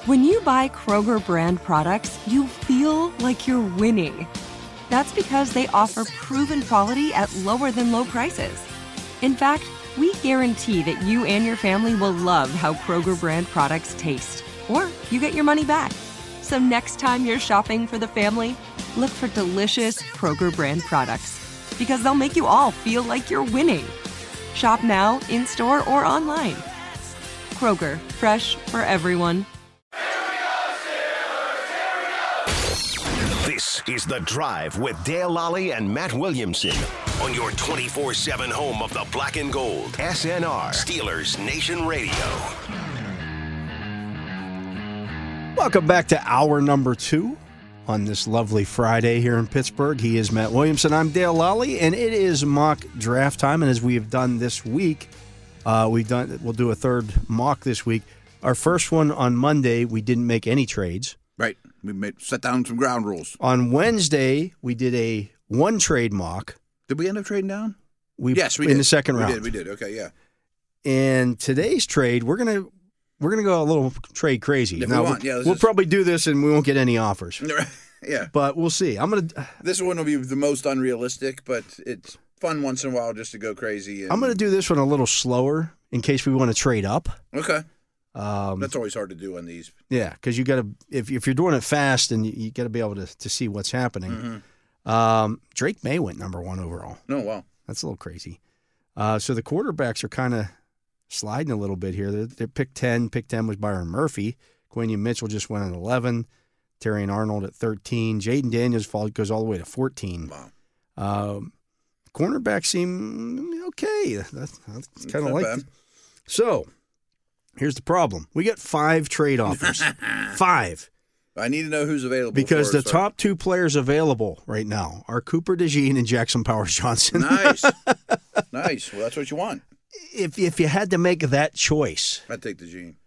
When you buy Kroger brand products, you feel like you're winning. That's because they offer proven quality at lower than low prices. In fact, we guarantee that you and your family will love how Kroger brand products taste, or you get your money back. So next time you're shopping for the family, look for delicious Kroger brand products, because they'll make you all feel like you're winning. Shop now, in-store, or online. Kroger, fresh for everyone. This is The Drive with Dale Lally and Matt Williamson on your 24/7 home of the black and gold. SNR, Steelers Nation Radio. Welcome back to hour number 2 on this lovely Friday here in Pittsburgh. He is Matt Williamson. I'm Dale Lally, and it is mock draft time. And as we have done this week, we'll do a third mock this week. Our first one on Monday, we didn't make any trades. Right. We set down some ground rules. On Wednesday, we did a one trade mock. Did we end up trading down? Yes, we did. In the second round. We did. Okay, yeah. And today's trade, we're gonna go a little trade crazy. If now, we want, we'll probably do this and we won't get any offers. Yeah. But we'll see. This one will be the most unrealistic, but it's fun once in a while just to go crazy. I'm going to do this one a little slower in case we want to trade up. Okay. That's always hard to do on these. Yeah, because you got to if you're doing it fast, and you got to be able to see what's happening. Mm-hmm. Drake May went number 1 overall. Oh, wow. That's a little crazy. So the quarterbacks are kind of sliding a little bit here. They're pick 10. Pick 10 was Byron Murphy. Quinion Mitchell just went at 11. Terrion Arnold at 13. Jaden Daniels goes all the way to 14. Wow. Cornerbacks seem okay. That's kind of like bad. So here's the problem. We got 5 trade offers. 5. I need to know who's available. Because the top 2 players available right now are Cooper DeJean and Jackson Powers Johnson. Nice. Nice. Well, that's what you want. If you had to make that choice, I'd take DeJean.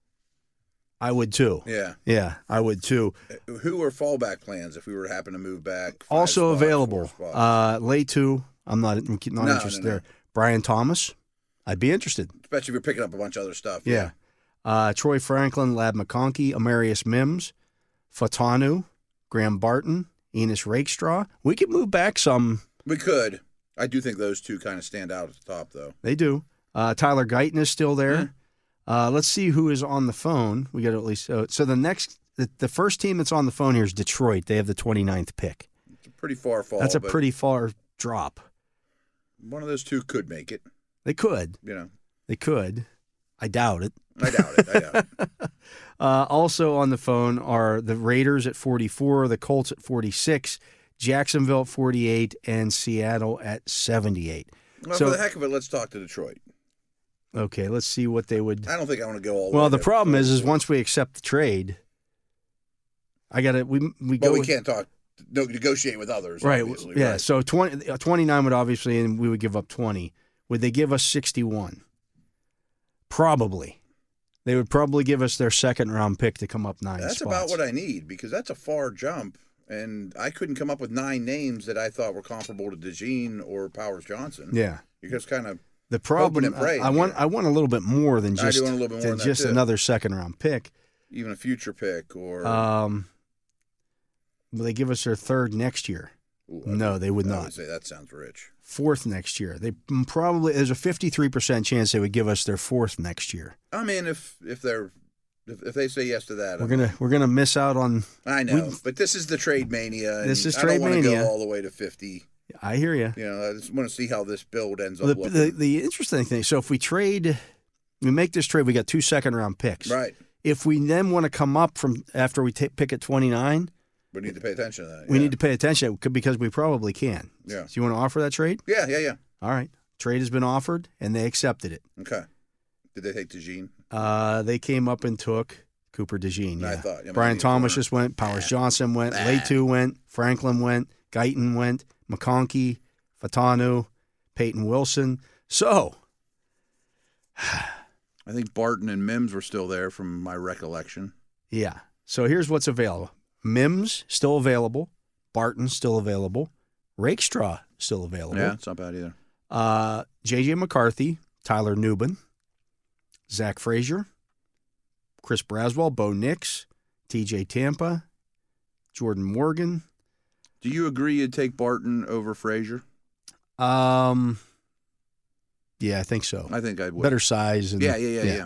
I would too. Yeah. Yeah, I would too. Who are fallback plans if we were to happen to move back? Also available. Letu, I'm not interested there. Brian Thomas, I'd be interested. Especially if you're picking up a bunch of other stuff. Yeah. Troy Franklin, Lab McConkey, Amarius Mims, Fatanu, Graham Barton, Enos Rakestraw. We could move back some. We could. I do think those two kind of stand out at the top, though. They do. Tyler Guyton is still there. Let's see who is on the phone. We got at least so the first team that's on the phone here is Detroit. They have the 29th pick. It's a pretty far fall. That's a pretty far drop. One of those two could make it. They could. They could. I doubt it. I doubt it. Also on the phone are the Raiders at 44, the Colts at 46, Jacksonville at 48, and Seattle at 78. Well, for the heck of it, let's talk to Detroit. Okay, let's see what they would. I don't think I want to go all the way. Well, the problem is once we accept the trade, I got to we go. We can't negotiate with others, right? Yeah. Right. So 29 would obviously, and we would give up 20. Would they give us 61? Probably. They would probably give us their second round pick to come up 9 spots. That's about what I need because that's a far jump, and I couldn't come up with 9 names that I thought were comparable to DeJean or Powers Johnson. Yeah. You're just kind of. The problem, I want a little bit more than just, another second round pick, even a future pick, or will they give us their third next year? Ooh, no, they would not. I would say that sounds rich. Fourth next year, there's a 53% chance they would give us their fourth next year. I mean, if they say yes to that, we're gonna miss out on. I know, but this is the trade mania. This is trade mania. I don't want to go all the way to 50. I hear you. I just want to see how this build ends up looking. The interesting thing, so if we make this trade, we got 2 second-round picks. Right. If we then want to come up from after we pick at 29, we need to pay attention to that. We need to pay attention because we probably can. Yeah. So you want to offer that trade? Yeah. All right. Trade has been offered, and they accepted it. Okay. Did they take DeJean? They came up and took Cooper DeJean. Yeah. I thought. Brian Thomas just went. Powers Johnson went. Letu went. Franklin went. Guyton went. McConkey, Fatanu, Peyton Wilson. So, I think Barton and Mims were still there from my recollection. Yeah. So here's what's available. Mims still available. Barton still available. Rakestraw still available. Yeah, it's not bad either. J.J. McCarthy, Tyler Nubin, Zach Frazier, Chris Braswell, Bo Nix, TJ Tampa, Jordan Morgan. Do you agree you'd take Barton over Frazier? Yeah, I think so. I think I would. Better size. And, Yeah.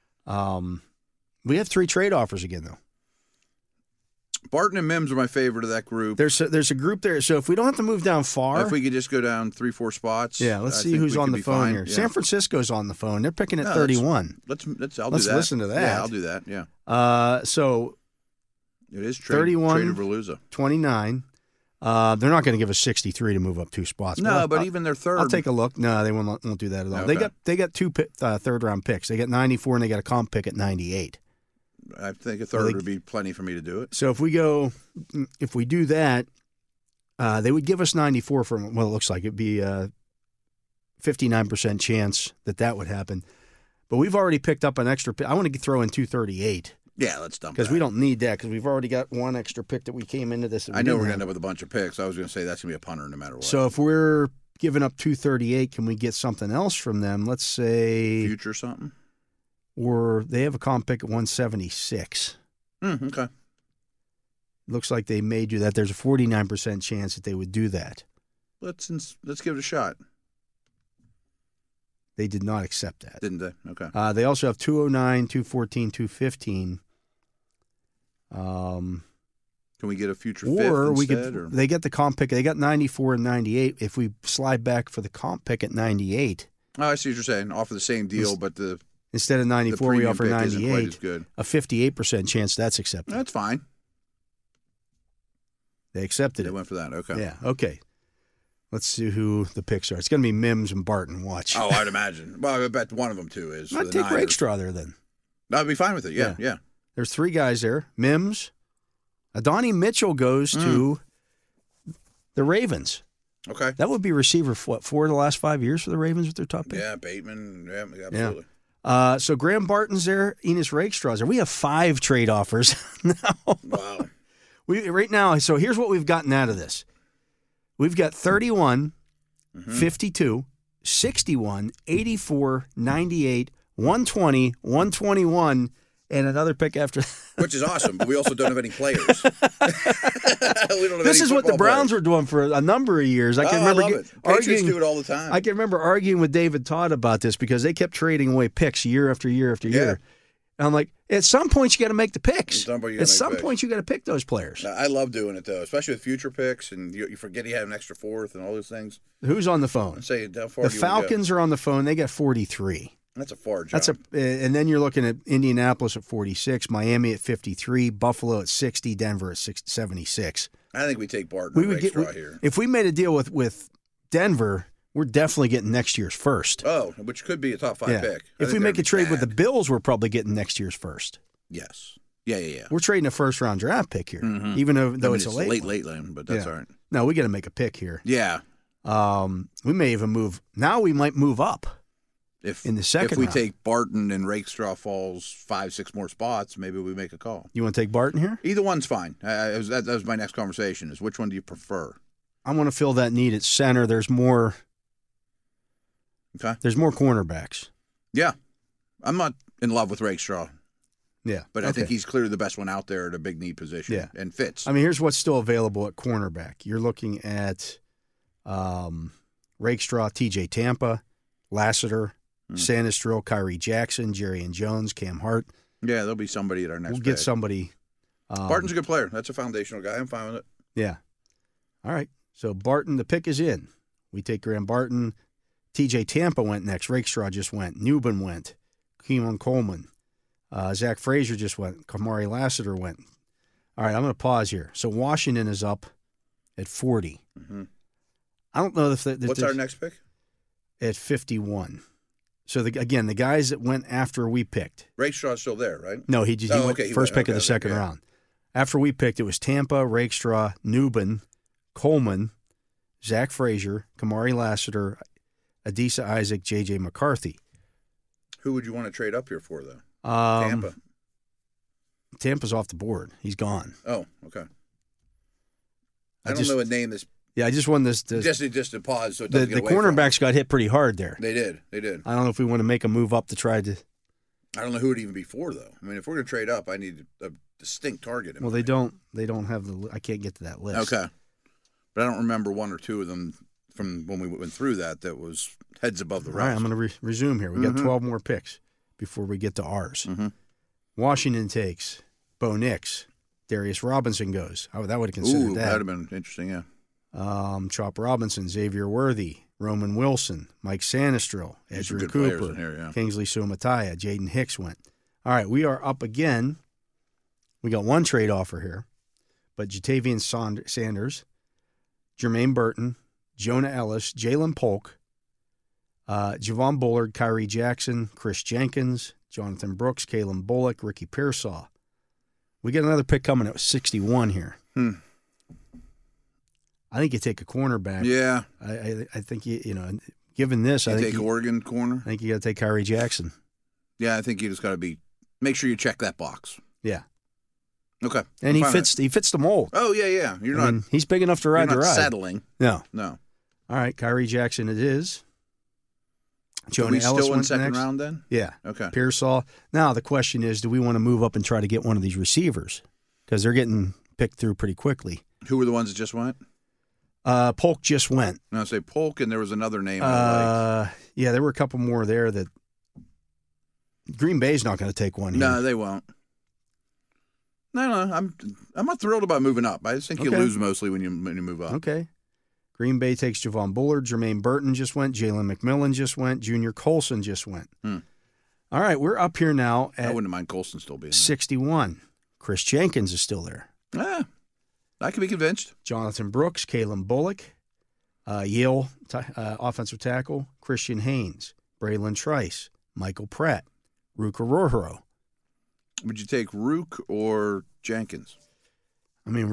We have 3 trade offers again, though. Barton and Mims are my favorite of that group. There's a group there. So if we don't have to move down far. If we could just go down 3-4 spots. Yeah, let's I see think who's we on could the be phone fine. here. Yeah. San Francisco's on the phone. They're picking at No, 31. Let's do that. Listen to that. Yeah, I'll do that. Yeah. So It is 31, traded Verluza. 29. They're not going to give us 63 to move up 2 spots. No, but even their third. I'll take a look. No, they won't do that at all. Okay. They got 2 third-round picks. They got 94, and they got a comp pick at 98. I think a third would be plenty for me to do it. So if we do that, they would give us 94 for, well, it looks like it'd be a 59% chance that would happen. But we've already picked up an extra pick. I want to throw in 238. Yeah, let's dump Because that. we don't need that because we've already got 1 extra pick that we came into this. I know we're going to end up with a bunch of picks. I was going to say that's going to be a punter no matter what. So if we're giving up 238, can we get something else from them? Let's say future something? Or they have a comp pick at 176. Okay. Looks like they may do that. There's a 49% chance that they would do that. Let's give it a shot. They did not accept that. Didn't they? Okay. They also have 209, 214, 215. Can we get a future Or fifth we instead? could. They get the comp pick. They got 94 and 98. If we slide back for the comp pick at 98. Oh, I see what you're saying. Offer the same deal, but instead of 94, we premium offer pick isn't quite 98. as good. A 58% chance that's accepted. That's fine. They accepted They it. went for that. Okay. Yeah. Okay. Let's see who the picks are. It's going to be Mims and Barton. Watch. Oh, I'd imagine. Well, I bet one of them too is. I'd take Rakestraw there then. I'd be fine with it. Yeah. There's 3 guys there. Mims. Adonai Mitchell goes to the Ravens. Okay. That would be receiver for 4 of the last 5 years for the Ravens with their top pick. Yeah, Bateman. Yeah, absolutely. So Graham Barton's there. Enos Rakestraw's there. We have 5 trade offers now. Wow. Right now, so here's what we've gotten out of this. We've got 31, 52, 61, 84, 98, 120, 121, and another pick after. Which is awesome, but we also don't have any players. We don't have This any is what the football Browns players. were doing for a number of years. I can remember I love it. Patriots do it all the time. I can remember arguing with David Todd about this because they kept trading away picks year after year after year. And I'm like, at some point you got to make the picks. At some point you got to pick those players. I love doing it though, especially with future picks, and you forget you have an extra 4th and all those things. Who's on the phone? Let's say how far The do you wanna go? Falcons are on the phone. They got 43. That's a far jump. And then you're looking at Indianapolis at 46, Miami at 53, Buffalo at 60, Denver at 76. I think we take Barton and Rakestraw here. If we made a deal with Denver, we're definitely getting next year's first. Oh, which could be a top 5 pick. If we make a trade with the Bills, we're probably getting next year's first. Yes. Yeah. We're trading a first-round draft pick here, even though it's a late lane, but that's all right. No, we got to make a pick here. Yeah. We may even move. Now we might move up in the second If we round. take Barton and Rakestraw falls 5-6 more spots, maybe we make a call. You want to take Barton here? Either one's fine. That was my next conversation is which one do you prefer? I want to fill that need at center. There's more. Okay. There's more cornerbacks. Yeah. I'm not in love with Rakestraw. Yeah. But I think he's clearly the best one out there at a big need position. Yeah. And fits. I mean, here's what's still available at cornerback. You're looking at Rakestraw, TJ Tampa, Lassiter, Sanistril, Kyrie Jackson, Jerry and Jones, Cam Hart. Yeah, there'll be somebody at our next We'll get pick. somebody. Barton's a good player. That's a foundational guy. I'm fine with it. Yeah. All right. So Barton, the pick is in. We take Graham Barton. TJ Tampa went next. Rakestraw just went. Newbin went. Keelan Coleman. Zach Frazier just went. Kamari Lassiter went. All right, I'm going to pause here. So Washington is up at 40. Mm-hmm. I don't know if what's our next pick? At 51. So again, the guys that went after we picked. Rakestraw's still there, right? No, he went first pick of the second round. After we picked, it was Tampa, Rakestraw, Newbin, Coleman, Zach Frazier, Kamari Lassiter, Adisa Isaac, J.J. McCarthy. Who would you want to trade up here for, though? Tampa. Tampa's off the board. He's gone. Oh, okay. I don't know a name that's... Yeah, I just won this. Just to pause so it doesn't get the away from cornerbacks got hit pretty hard there. They did. I don't know if we want to make a move up to try to... I don't know who it would even be for, though. I mean, if we're going to trade up, I need a distinct target. Well, they don't have the. I can't get to that list. Okay, but I don't remember one or two of them from when we went through that was heads above the rest. All right, I'm going to resume here. We got 12 more picks before we get to ours. Washington takes Bo Nix. Darius Robinson goes. That would have considered that. That would have been interesting, yeah. Chop Robinson, Xavier Worthy, Roman Wilson, Mike Sanistril, Edgerrin Cooper, here, yeah. Kingsley Sumataya, Jaden Hicks went. All right, we are up again. We got one trade offer here, but Jatavian Sanders, Jermaine Burton, Jonah Ellis, Jalen Polk, Javon Bullard, Kyrie Jackson, Chris Jenkins, Jonathan Brooks, Kalen Bullock, Ricky Pearsall. We get another pick coming at 61 here. I think you take a cornerback. Yeah. I think, given this, I think take Oregon corner. I think you got to take Kyrie Jackson. Yeah, I think you just got to make sure you check that box. Yeah. Okay. And he fits the mold. Oh, yeah. He's big enough to ride the ride. Settling. No. All right, Kyrie Jackson it is. Jonah Ellis still in second round then? Yeah. Okay. Pearsall. Now the question is, do we want to move up and try to get one of these receivers? Because they're getting picked through pretty quickly. Who were the ones that just went? Polk just went. No, say Polk, and there was another name. I liked. Yeah, there were a couple more there that Green Bay's not going to take one here. No, they won't. No, I'm not thrilled about moving up. I just think you lose mostly when you move up. Okay. Green Bay takes Javon Bullard. Jermaine Burton just went. Jalen McMillan just went. Junior Colson just went. All right, we're up here now at I wouldn't mind Colson still being there. 61. Chris Jenkins is still there. I can be convinced. Jonathan Brooks, Kalen Bullock, Yale offensive tackle, Christian Haynes, Braylon Trice, Michael Pratt, Rook Arroyo. Would you take Rook or Jenkins? I mean,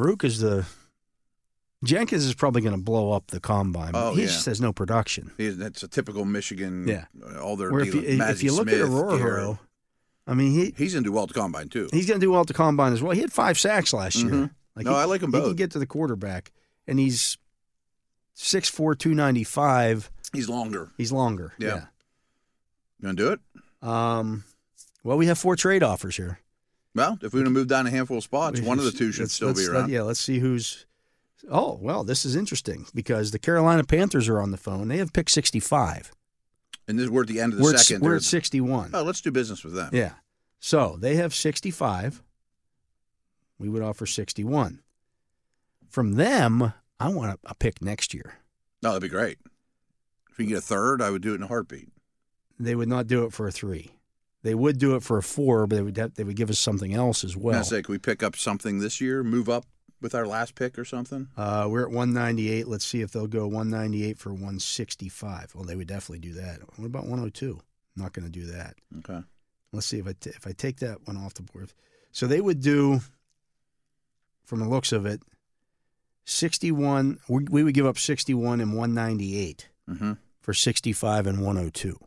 Jenkins is probably going to blow up the combine. He just has no production. That's a typical Michigan. Yeah. All their if you look at Arroyo, I mean, he's going to do well at the combine too. He's going to do well at the combine as well. He had 5 sacks last year. I like him both. He can get to the quarterback, and he's 6'4", 295. He's longer. Yeah. You going to do it? Well, we have 4 trade offers here. Well, if we're going to move down a handful of spots, one of the two should still be around. Let's see who's. Oh, well, this is interesting because the Carolina Panthers are on the phone. They have pick 65. And we're at the end of the second. We're at 61. Oh, let's do business with them. Yeah. So they have 65. We would offer 61. From them, I want a pick next year. No, that'd be great. If we can get a third, I would do it in a heartbeat. They would not do it for a 3. They would do it for a 4, but they would give us something else as well. Can we pick up something this year, move up with our last pick or something? We're at 198. Let's see if they'll go 198 for 165. Well, they would definitely do that. What about 102? I'm not going to do that. Okay. Let's see if I take that one off the board. So they would do, from the looks of it, 61. We would give up 61 and 198 for 65 and 102.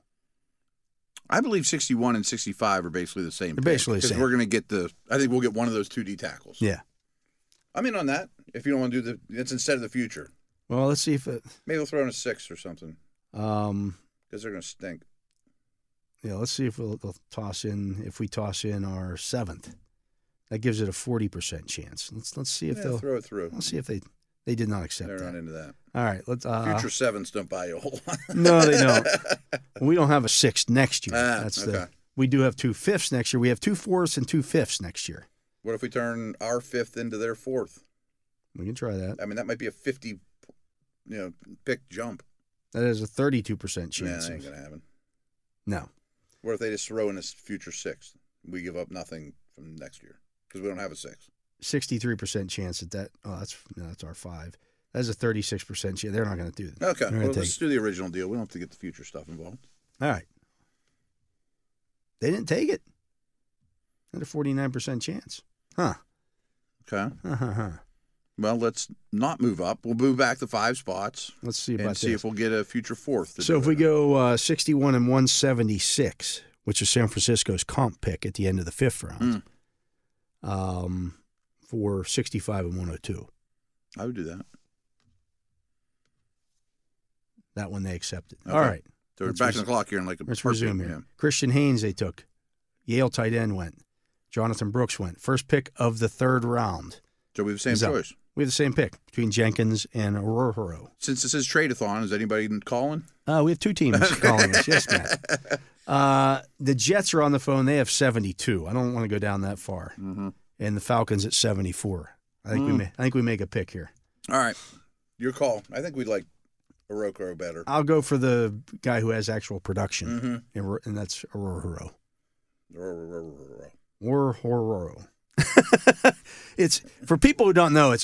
I believe 61 and 65 are basically the same. They're basically the same. Because we're going to get I think we'll get one of those 2 D tackles. Yeah. I'm in on that. If you don't want to do it's instead of the future. Well, let's see if it. Maybe we'll throw in a 6 or something. Because they're going to stink. Yeah, let's see if they'll toss in. If we toss in our 7th, that gives it a 40% chance. Let's see if they'll throw it through. Let's see if they did not accept They're that. not into that. All right, let's. Future 7s don't buy you a whole lot. No, they don't. We don't have a 6th next year. That's okay. We do have 2 5ths next year. We have 2 4ths and 2 5ths next year. What if we turn our 5th into their 4th? We can try that. I mean, that might be a 50, pick jump. That is a 32% chance. Yeah, that ain't gonna happen. No. What if they just throw in a future 6th? We give up nothing from next year because we don't have a 6. 63% chance that. Oh, that's our 5. That's a 36% chance. They're not going to do that. Okay, well, let's do the original deal. We don't have to get the future stuff involved. All right. They didn't take it. Had a 49% chance. Huh. Okay. Well, let's not move up. We'll move back to 5 spots. Let's see about this. See if we'll get a future 4th. So if we go 61 and 176, which is San Francisco's comp pick at the end of the 5th round, for 65 and 102. I would do that. That one they accepted. Okay. All right. So we're back on the clock here in like a Let's resume here. Yeah. Christian Haynes they took. Yale tight end went. Jonathan Brooks went. First pick of the third round. So we have the same choice. We have the same pick between Jenkins and Orhoro. Since this is trade-a-thon, is anybody calling? We have two teams calling us. Yes, Matt. The Jets are on the phone. They have 72. I don't want to go down that far. Mm-hmm. And the Falcons at 74. I think we make a pick here. All right. Your call. I think we'd like Orhoro better. I'll go for the guy who has actual production, and that's Orhoro. Orhoro. It's for people who don't know. It's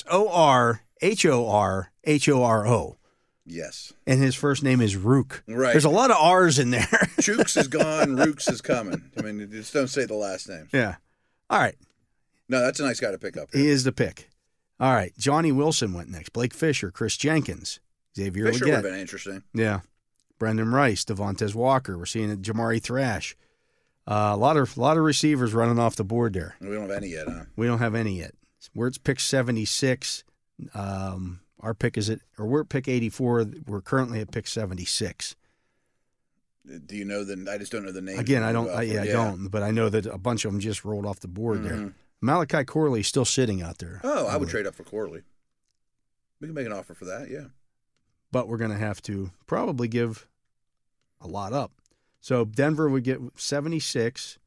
Orhorhoro. Yes. And his first name is Rook. Right. There's a lot of R's in there. Chooks is gone. Rooks is coming. I mean, just don't say the last name. Yeah. All right. No, that's a nice guy to pick up here. He is the pick. All right. Johnny Wilson went next. Blake Fisher, Chris Jenkins, Xavier Fisher would have Legette. been interesting. Yeah. Brendan Rice, Devontae Walker. We're seeing it. Jamari Thrash. A lot of receivers running off the board there. We don't have any yet, huh? We don't have any yet. We're at pick 76. Our pick is we're at pick 84. We're currently at pick 76. Do you know I just don't know the name. Again, I don't. I don't. But I know that a bunch of them just rolled off the board there. Malachi Corley is still sitting out there. Oh, I would trade up for Corley. We can make an offer for that, yeah. But we're going to have to probably give a lot up. So Denver would get 76,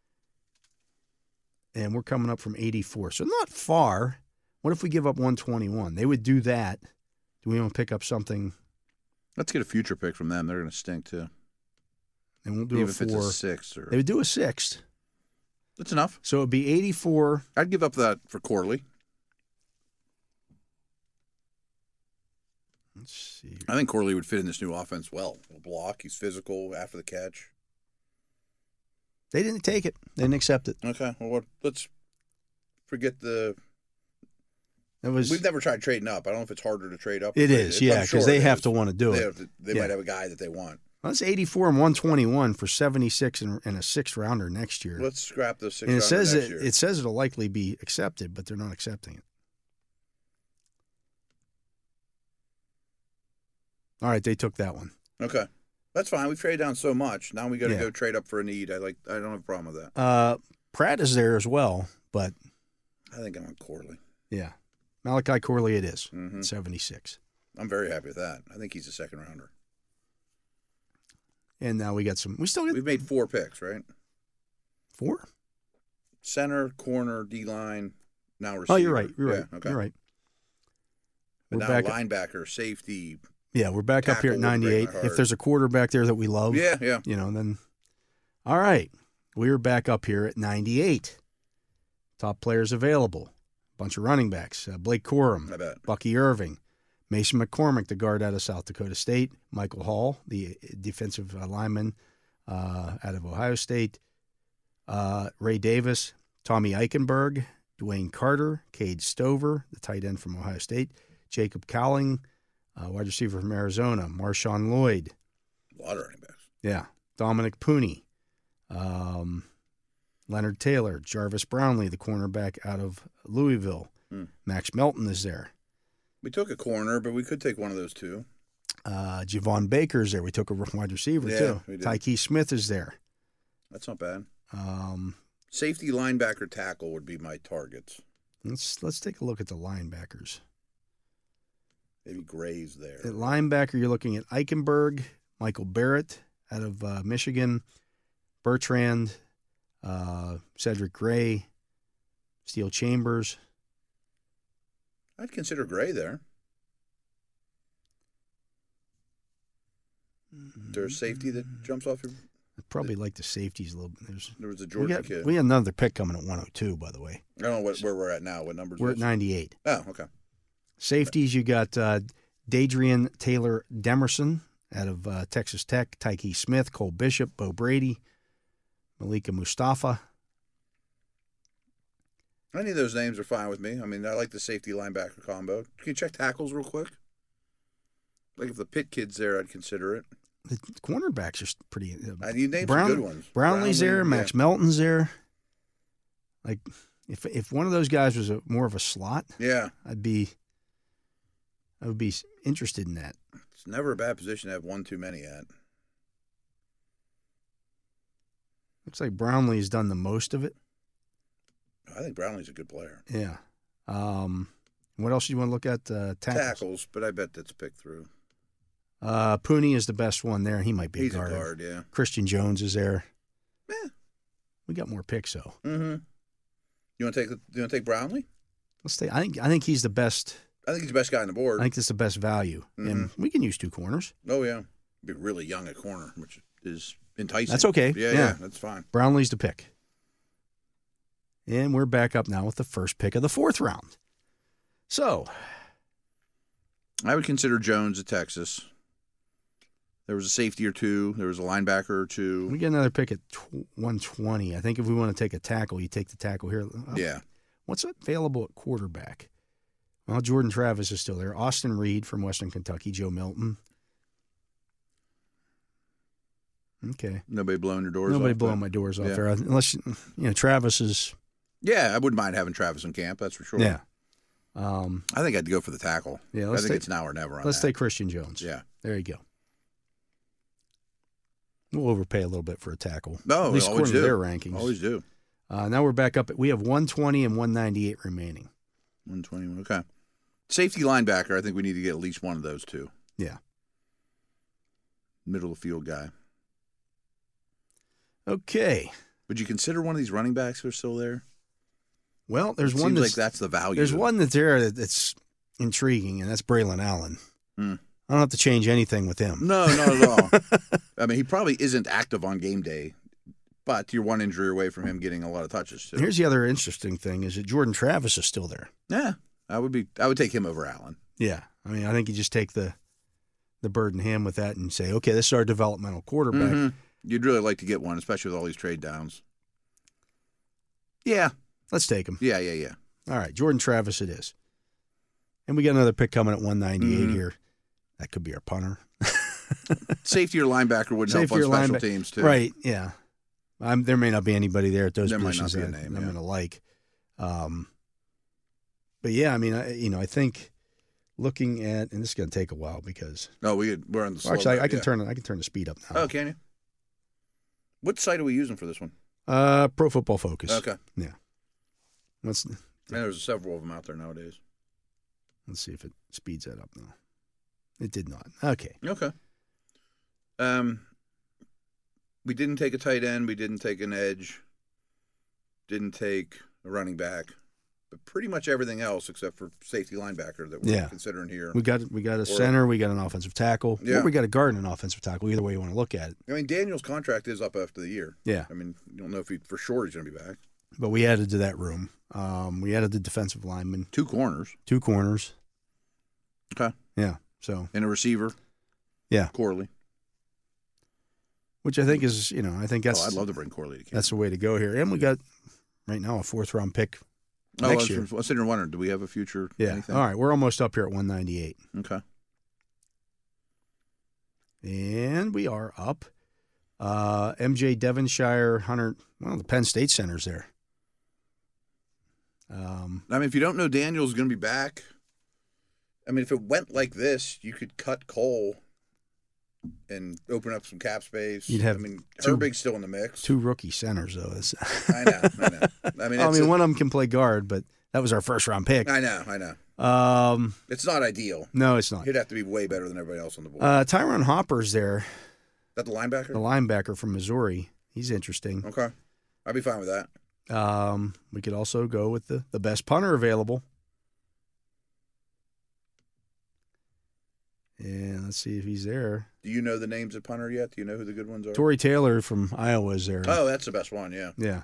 and we're coming up from 84. So not far. What if we give up 121? They would do that. Do we want to pick up something? Let's get a future pick from them. They're going to stink, too. And we'll do even a if it's a 4. sixth. They would do a sixth. That's enough. So it would be 84. I'd give up that for Corley. Let's see. I think Corley would fit in this new offense well. He'll block. He's physical after the catch. They didn't take it. They didn't accept it. Okay. Well, let's forget the. It was. We've never tried trading up. I don't know if it's harder to trade up. It is, yeah, because they have to want to do they it. They might have a guy that they want. Well, that's 84 and 121 for 76 and a sixth rounder next year. Let's scrap the sixth and rounder next year. It says it'll likely be accepted, but they're not accepting it. All right, they took that one. Okay. That's fine. We've traded down so much. Now we got to go trade up for a need. I don't have a problem with that. Pratt is there as well, but I think I'm on Corley. Yeah. Malachi Corley it is. 76. I'm very happy with that. I think he's a second rounder. And now we got we've made 4 picks, right? 4? Center, corner, D-line, now receiver. Oh, you're right. You're right. Yeah, okay. You're right. But now linebacker, safety. Yeah, we're back up here at 98. If there's a quarterback there that we love, then all right. We're back up here at 98. Top players available. Bunch of running backs. Blake Corum, Bucky Irving, Mason McCormick, the guard out of South Dakota State, Michael Hall, the defensive lineman out of Ohio State, Ray Davis, Tommy Eichenberg, Dwayne Carter, Cade Stover, the tight end from Ohio State, Jacob Cowling, wide receiver from Arizona, Marshawn Lloyd. A lot of running backs. Yeah. Dominic Pooney, Leonard Taylor, Jarvis Brownlee, the cornerback out of Louisville. Max Melton is there. We took a corner, but we could take one of those two. Javon Baker's there. We took a wide receiver, too. Tyke Smith is there. That's not bad. Safety, linebacker, tackle would be my targets. Let's take a look at the linebackers. Maybe Gray's there. At linebacker, you're looking at Eichenberg, Michael Barrett out of Michigan, Bertrand, Cedric Gray, Steele Chambers. I'd consider Gray there. Is there a safety that jumps off your... I'd probably like the safeties a little bit. There was a Georgia kid. We got another pick coming at 102, by the way. I don't know where we're at now. What numbers? We're at 98. Oh, okay. Safeties, you got Dadrian Taylor Demerson out of Texas Tech, Tyke Smith, Cole Bishop, Bo Brady, Malika Mustafa. Any of those names are fine with me. I mean, I like the safety linebacker combo. Can you check tackles real quick? Like if the Pitt kid's there, I'd consider it. The cornerbacks are pretty. You named some good ones. Brownlee's there. Max Melton's there. Like if one of those guys was more of a slot, I would be interested in that. It's never a bad position to have one too many at. Looks like Brownlee's done the most of it. I think Brownlee's a good player. Yeah. What else do you want to look at? Tackles, but I bet that's picked through. Pooney is the best one there. He might be He's a guard. a guard, yeah. Christian Jones is there. Yeah. We got more picks though. Mm-hmm. You want to take Brownlee? Let's take. I think he's the best. I think he's the best guy on the board. I think that's the best value, and we can use 2 corners. Oh yeah, be really young at corner, which is enticing. That's okay. Yeah, that's fine. Brownlee's the pick, and we're back up now with the first pick of the 4th round. So, I would consider Jones at Texas. There was a safety or 2. There was a linebacker or 2. we get another pick at 120. I think if we want to take a tackle, you take the tackle here. Yeah. What's available at quarterback? Well, Jordan Travis is still there. Austin Reed from Western Kentucky. Joe Milton. Okay. Nobody blowing your doors off? Nobody blowing my doors off there. Unless, Travis is. Yeah, I wouldn't mind having Travis in camp, that's for sure. Yeah. I think I'd go for the tackle. Yeah, I think it's now or never on Let's that. take Christian Jones. Yeah. There you go. We'll overpay a little bit for a tackle. No, at least always according to do. their rankings. Always do. Now we're back up. We have 120 and 198 remaining. 120. Okay. Safety linebacker, I think we need to get at least one of those 2. Yeah. Middle of the field guy. Okay. Would you consider one of these running backs who are still there? Well, there's It one seems that's, like that's the value. there's one that's there that's intriguing, and that's Braylon Allen. Hmm. I don't have to change anything with him. No, not at all. I mean, he probably isn't active on game day, but you're one injury away from him getting a lot of touches too. Here's the other interesting thing: is that Jordan Travis is still there. Yeah, I would take him over Allen. Yeah, I mean, I think you just take the bird in hand with that and say, okay, this is our developmental quarterback. Mm-hmm. You'd really like to get one, especially with all these trade downs. Yeah, Let's take him. yeah. All right, Jordan Travis it is. And we got another pick coming at 198 Mm-hmm. here. That could be our punter. Safety or linebacker would help on special teams too. Right, yeah. There may not be anybody there at those There might positions not be a that name, I'm yeah. going to like. But yeah, I mean, I think looking at, and this is going to take a while because Oh, we're on the slow actually, bit, I can yeah. turn the speed up now. Oh, can you? What site are we using for this one? Pro Football Focus. Okay. Yeah. Let's There's several of them out there nowadays. see if it speeds that up now. It did not. Okay. Okay. We didn't take a tight end. We didn't take an edge. Didn't take a running back. But pretty much everything else except for safety linebacker that we're considering here. We got a center. We got an offensive tackle. Yeah. Or we got a guard and an offensive tackle. Either way you want to look at it. I mean, Daniel's contract is up after the year. Yeah. I mean, you don't know if for sure he's going to be back. But we added to that room. We added the defensive lineman, 2 corners. 2 corners. Okay. Yeah. So, And a receiver. yeah. Corley. Which I think is, I think that's I'd love to bring Corley to camp. that's the way to go here. And we got right now a 4th round pick I next year. was sitting there wondering, do we have a future Yeah. anything? All right. We're almost up here at 198. Okay. And we are up. MJ Devonshire, Hunter, the Penn State center's there. I mean, if you don't know Daniel's going to be back, I mean, if it went like this, you could cut Cole and open up some cap space. You'd have I mean, 2 Herbig's still in the mix. 2 rookie centers, though. I know. I mean, one of them can play guard, but that was our 1st round pick. I know. It's not ideal. No, it's not. He'd have to be way better than everybody else on the board. Tyron Hopper's there, Is that the linebacker? the linebacker from Missouri. He's interesting. Okay. I'd be fine with that. We could also go with the best punter available. And let's see if he's there. Do you know the names of punter yet? Do you know who the good ones are? Tory Taylor from Iowa is there. Oh, that's the best one, yeah. Yeah.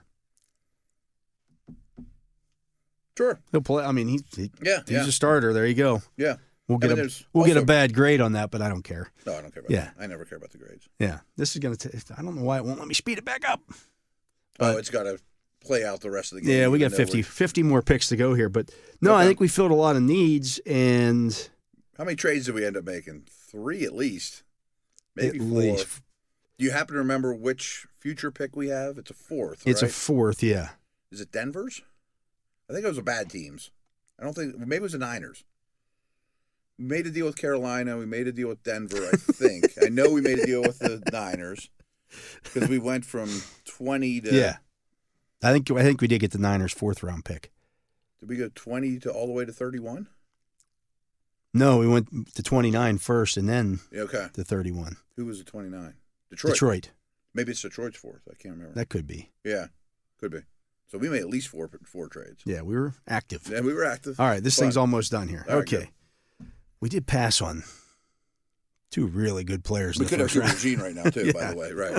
Sure. He'll play. I mean, he's Yeah. a starter. There you go. Yeah. We'll I get mean, get a also- bad grade on that, but I don't care. No, I don't care about Yeah. that. I never care about the grades. Yeah. This is going to take, I don't know why it won't let me speed it back up. Oh, it's got to play out the rest of the game. Yeah, we got even though 50 more picks to go here. But no, I Okay. think we filled a lot of needs, and How many trades did we end up making? 3 at least. Maybe at 4. least Do you happen to remember which future pick we have? It's a 4th, it's right? a 4th, yeah. Is it Denver's? I think it was a bad teams. I don't think, maybe it was the Niners. We made a deal with Carolina. We made a deal with Denver, I think. I know we made a deal with the Niners. Because we went from 20 to... Yeah. I think we did get the Niners' fourth-round pick. Did we go 20 to all the way to 31? No, we went to 29 first and then to 31. Who was at 29? Detroit. Maybe it's Detroit's fourth. I can't remember. That could be. Yeah, could be. So we made at least four trades. Yeah, we were active. Yeah, we were active. All right, this thing's almost done here. All right, okay. Good. We did pass on two really good players. We in could the have first round. Gene right now, too, by the way. Right.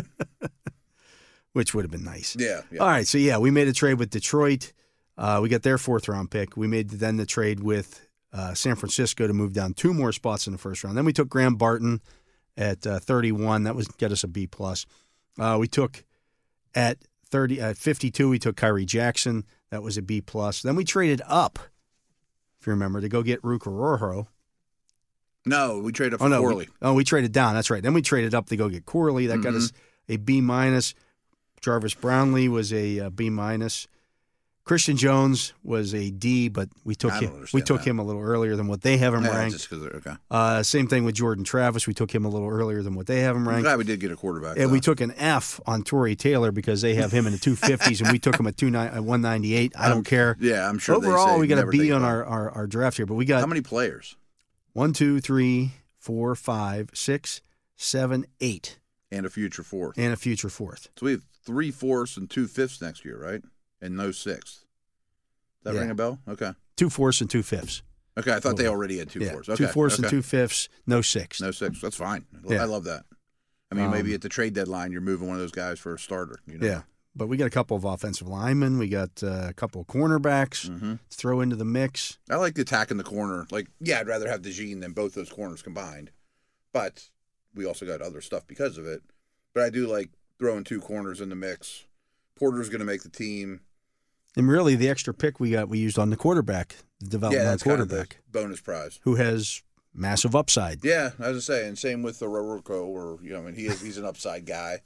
Which would have been nice. Yeah. All right, so we made a trade with Detroit. We got their fourth-round pick. We made then the trade with San Francisco to move down two more spots in the first round. Then we took Graham Barton at 31. That was get us a B+. We took at 52, we took Kyrie Jackson. That was a B+. Then we traded up, if you remember, to go get Rukaroro. No, we traded up for Corley. We traded down. That's right. Then we traded up to go get Corley. That got us a B-. Jarvis Brownlee was a B-. Christian Jones was a D, but we took him a little earlier than what they have him ranked. Just 'cause okay. Same thing with Jordan Travis. We took him a little earlier than what they have him ranked. I'm glad we did get a quarterback. And we took an F on Torrey Taylor because they have him in the 250s, and we took him at 198. I don't care. Yeah, I'm sure. Overall, we got a B on our draft here, but we got how many players? 1, 2, 3, 4, 5, 6, 7, 8, and a future fourth. So we have 3 fourths and 2 fifths next year, right? And no sixth. Does that ring a bell? Okay. 2 fourths and 2 fifths. Okay, I thought they already had 2 fourths. Okay. 2 fourths and 2 fifths, no sixth. No sixth. That's fine. I love that. I mean, maybe at the trade deadline, you're moving one of those guys for a starter. Yeah. But we got a couple of offensive linemen. We got a couple of cornerbacks to throw into the mix. I like the attack in the corner. I'd rather have DeJean than both those corners combined. But we also got other stuff because of it. But I do like throwing 2 corners in the mix. Porter's going to make the team. And really, the extra pick we used on the quarterback, the developmental quarterback. Kind of the bonus prize. Who has massive upside. Yeah, I was saying, and same with the Roroko, he's an upside guy.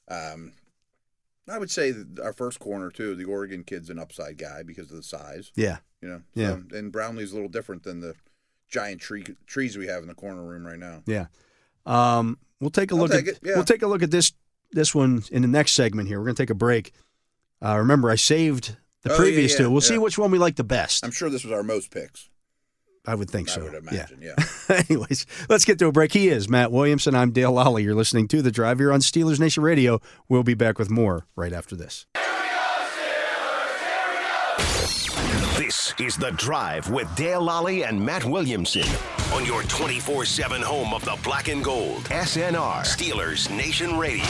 I would say that our first corner, too, the Oregon kid's an upside guy because of the size. Yeah. And Brownlee's a little different than the giant trees we have in the corner room right now. Yeah. We'll take a look We'll take a look at this one in the next segment here. We're going to take a break. Remember, I saved the previous two. We'll see which one we like the best. I'm sure this was our most picks. I would think so. I would imagine, yeah. Anyways, let's get to a break. He is Matt Williamson. I'm Dale Lally. You're listening to The Drive here on Steelers Nation Radio. We'll be back with more right after this. This is The Drive with Dale Lally and Matt Williamson on your 24/7 home of the black and gold. SNR, Steelers Nation Radio.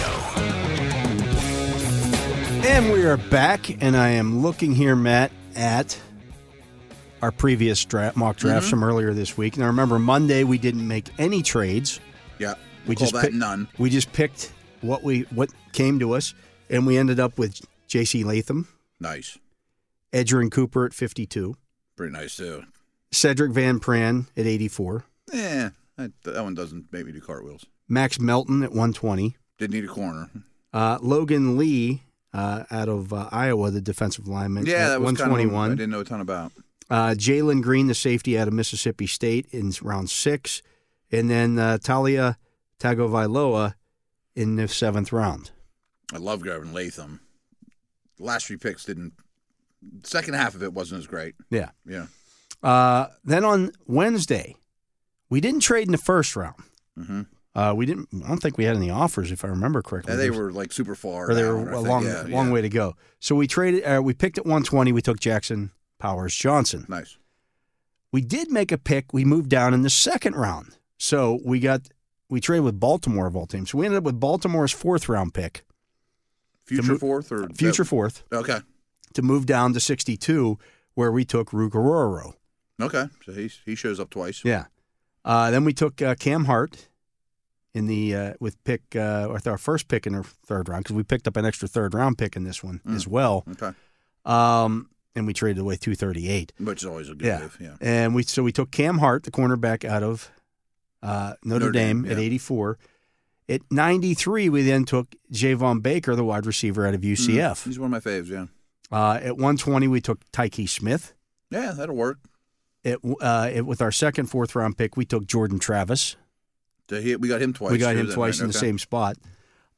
And we are back, and I am looking here, Matt, at our previous mock drafts from earlier this week. Now, remember, Monday we didn't make any trades. Yeah, we just picked none. We just picked what came to us, and we ended up with J.C. Latham. Nice. Edgerrin Cooper at 52. Pretty nice, too. Cedric Van Pran at 84. Yeah, that one doesn't make me do cartwheels. Max Melton at 120. Didn't need a corner. Logan Lee out of Iowa, the defensive lineman, at that was 121. Kind of I didn't know a ton about. Jalen Green, the safety out of Mississippi State, in round 6. And then Talia Tagovailoa in the 7th round. I love Gavin Latham. The last 3 picks didn't. The second half of it wasn't as great. Yeah. Yeah. Then on Wednesday, we didn't trade in the first round. Mm-hmm. I don't think we had any offers, if I remember correctly. Yeah, they were like super far. Or they were a long way to go. So we traded. We picked at 120. We took Jackson Powers Johnson. Nice. We did make a pick. We moved down in the 2nd round. So we traded with Baltimore of all teams. So we ended up with Baltimore's 4th round pick. Future 4th or future 4th. Okay. To move down to 62, where we took Rukaroro. Okay, so he shows up twice. Yeah. Then we took Cam Hart in the with our first pick in the 3rd round, because we picked up an extra 3rd round pick in this one as well. Okay. And we traded away 238, which is always a good move. Yeah. And we took Cam Hart, the cornerback out of Notre Dame at 84. At 93, we then took Javon Baker, the wide receiver out of UCF. He's one of my faves. Yeah. At 120, we took Tyke Smith. Yeah, that'll work. With our 2nd, 4th round pick, we took Jordan Travis. We got him twice. We got him twice in the same spot.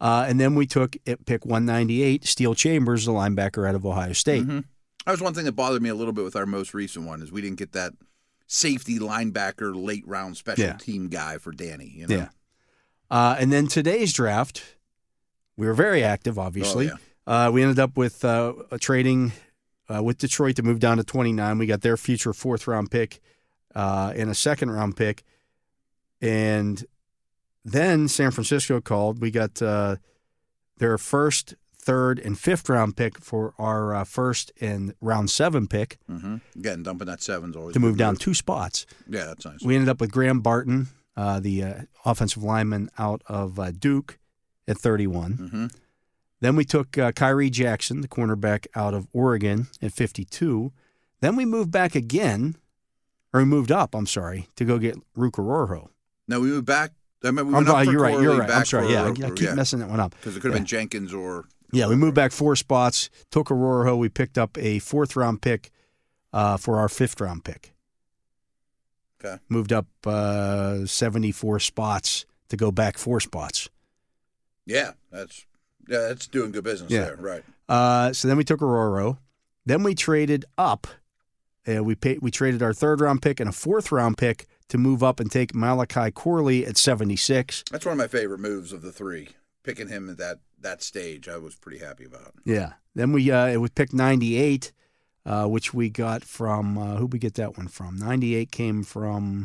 And then we took at pick 198, Steel Chambers, the linebacker out of Ohio State. Mm-hmm. That was one thing that bothered me a little bit with our most recent one is we didn't get that safety linebacker late round special team guy for Danny. You know? Yeah. And then today's draft, we were very active, obviously. Oh, yeah. We ended up with trading with Detroit to move down to 29. We got their future fourth-round pick and a second-round pick. And then San Francisco called. We got their first, third, and fifth-round pick for our first and round 7 pick. Mm-hmm. Again, dumping that 7's always to move down 2 spots. Yeah, that's nice. We ended up with Graham Barton, the offensive lineman out of Duke, at 31. Mm-hmm. Then we took Kyrie Jackson, the cornerback out of Oregon, at 52. Then we moved back again, or we moved up, I'm sorry, to go get Rukaroro. No, we moved back. I remember we went up for you're right. Corley, I'm back sorry. for Yeah, I Roker, keep messing that one up. Because it could have been Jenkins or... Yeah, we moved back 4 spots, took Arorojo. We picked up a 4th-round pick for our 5th-round pick. Okay. Moved up 74 spots to go back 4 spots. Yeah, that's doing good business there, right? So then we took Arorojo. Then we traded up. We traded our 3rd-round pick and a 4th-round pick to move up and take Malachi Corley at 76. That's one of my favorite moves of the 3. Picking him at that stage, I was pretty happy about. Yeah. Then we picked 98, which we got from who'd we get that one from? 98 came from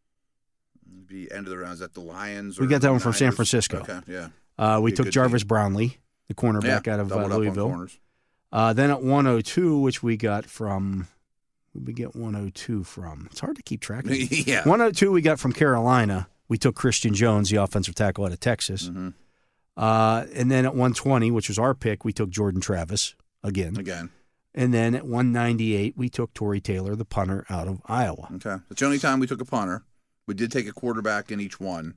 the end of the round. Is that the Lions? We got that one from San Francisco. Okay, yeah. We took Jarvis Brownlee, the cornerback out of Louisville. Then at 102, which we got from. Who'd we get 102 from? It's hard to keep track of. Yeah. 102 we got from Carolina. We took Christian Jones, the offensive tackle out of Texas. Mm-hmm. And then at 120, which was our pick, we took Jordan Travis again. And then at 198, we took Torrey Taylor, the punter out of Iowa. Okay. That's the only time we took a punter. We did take a quarterback in each one.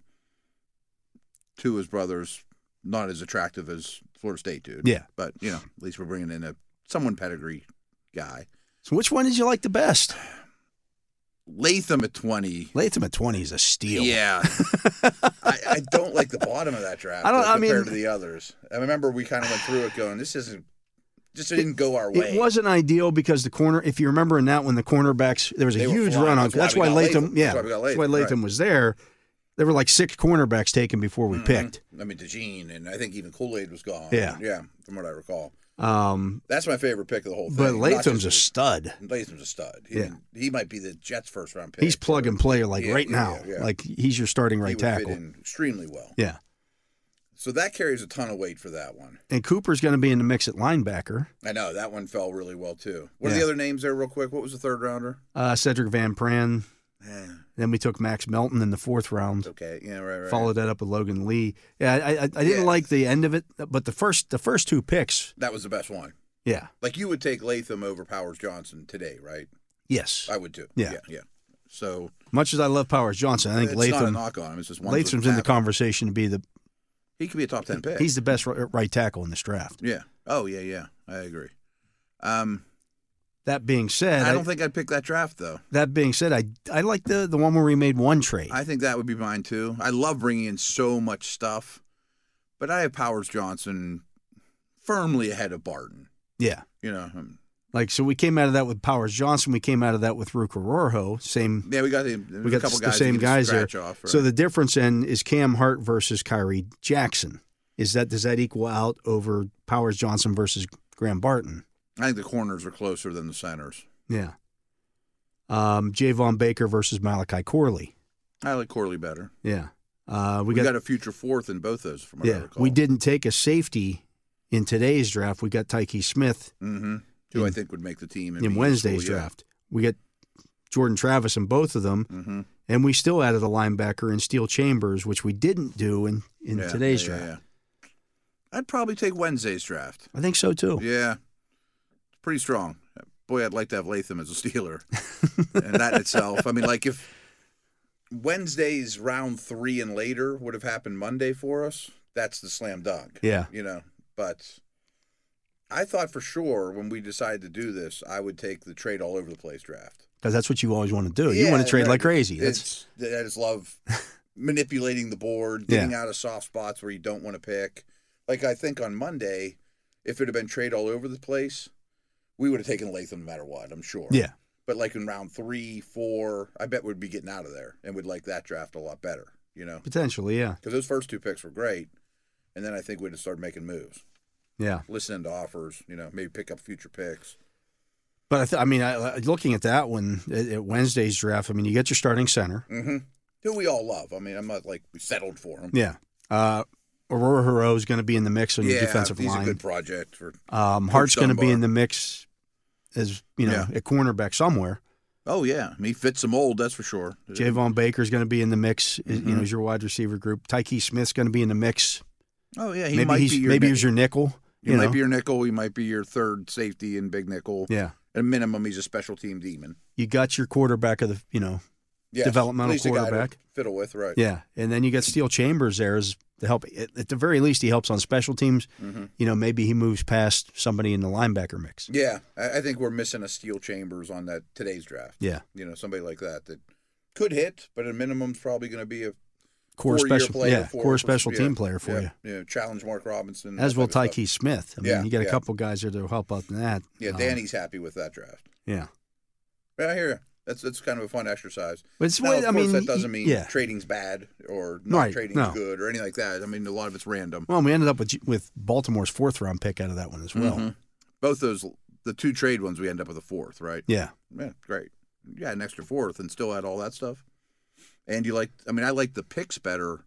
2 of his brothers, not as attractive as Florida State dude. Yeah. But, at least we're bringing in a someone pedigree guy. So which one did you like the best? Latham at 20. Latham at 20 is a steal. Yeah. I don't like the bottom of that draft compared to the others. I remember we kind of went through it going, this didn't go our way. It wasn't ideal because the corner, if you remember in that one, the cornerbacks, there was a huge run on. That's why Latham was there. There were like 6 cornerbacks taken before we picked. I mean, DeJean, and I think even Kool-Aid was gone. Yeah. Yeah, from what I recall. That's my favorite pick of the whole thing. But Latham's a stud. Latham's a stud. He might be the Jets' first-round pick. He's plug and play right now. Yeah. Like he's your starting right tackle. He would fit in extremely well. Yeah. So that carries a ton of weight for that one. And Cooper's going to be in the mix at linebacker. I know. That one fell really well, too. What are the other names there real quick? What was the 3rd-rounder? Cedric Van Pran. Then we took Max Melton in the 4th round. Okay, yeah, right. Followed that up with Logan Lee. Yeah, I didn't like the end of it, but the first 2 picks. That was the best one. Yeah. Like you would take Latham over Powers Johnson today, right? Yes. I would too. Yeah. So much as I love Powers Johnson, I think it's Latham. Not a knock on him. It's just Latham's in the conversation to be the. He could be a top 10 pick. He's the best right tackle in this draft. Yeah. Oh yeah. I agree. That being said, I don't think I'd pick that draft though. That being said, I like the one where we made 1 trade. I think that would be mine too. I love bringing in so much stuff, but I have Powers Johnson firmly ahead of Barton. Yeah. So we came out of that with Powers Johnson. We came out of that with Rukaroro. Same. Yeah, we got a couple guys. The same guys there. Off, right? So the difference then is Cam Hart versus Kyrie Jackson. Does that equal out over Powers Johnson versus Graham Barton? I think the corners are closer than the centers. Yeah. Javon Baker versus Malachi Corley. I like Corley better. Yeah. We got a future 4th in both those, from what I recall. We didn't take a safety in today's draft. We got Tyke Smith. Mm-hmm. Who I think would make the team in Wednesday's draft. We got Jordan Travis in both of them. And we still added a linebacker in Steel Chambers, which we didn't do in today's draft. Yeah. I'd probably take Wednesday's draft. I think so, too. Yeah. Pretty strong. Boy, I'd like to have Latham as a Steeler. And that in itself. I mean, like if Wednesday's round 3 and later would have happened Monday for us, that's the slam dunk. Yeah. But I thought for sure when we decided to do this, I would take the trade all over the place draft. Because that's what you always want to do. You want to trade like crazy. I just love manipulating the board, getting out of soft spots where you don't want to pick. Like, I think on Monday, if it had been trade all over the place, we would have taken Latham no matter what, I'm sure. Yeah. But like in round 3, 4, I bet we'd be getting out of there and would like that draft a lot better, Potentially, yeah. Because those first 2 picks were great. And then I think we'd have started making moves. Yeah. Listening to offers, maybe pick up future picks. But looking at that one, at Wednesday's draft, you get your starting center. Mm-hmm. Who we all love. I'm not like we settled for him. Yeah. Aurora Hero is going to be in the mix on your defensive line. Yeah, he's a good project. For Hart's going to be in the mix as, at cornerback somewhere. Oh, yeah. He fits some mold, that's for sure. Javon Baker's going to be in the mix, as your wide receiver group. Tyke Smith's going to be in the mix. Oh, yeah. Maybe he's your nickel. He might be your nickel. He might be your third safety in big nickel. Yeah. At a minimum, he's a special team demon. You got your quarterback of the, developmental quarterback. Fiddle with, right. Yeah. And then you got Steele Chambers there as to help. At the very least, he helps on special teams. Maybe he moves past somebody in the linebacker mix. Yeah. I think we're missing a Steele Chambers on today's draft. Yeah. Somebody like that could hit, but at a minimum is probably going to be a core special team player for you. Challenge Mark Robinson. As will Tyke Smith. You got a couple guys there to help out in that. Yeah, Danny's happy with that draft. Yeah. I hear you. That's kind of a fun exercise. But that doesn't mean trading's bad or not trading's good or anything like that. A lot of it's random. Well, we ended up with Baltimore's 4th-round pick out of that one as well. Mm-hmm. Both the 2 trade ones, we end up with a 4th, right? Yeah. Yeah, great. You had an extra 4th and still had all that stuff. And I like the picks better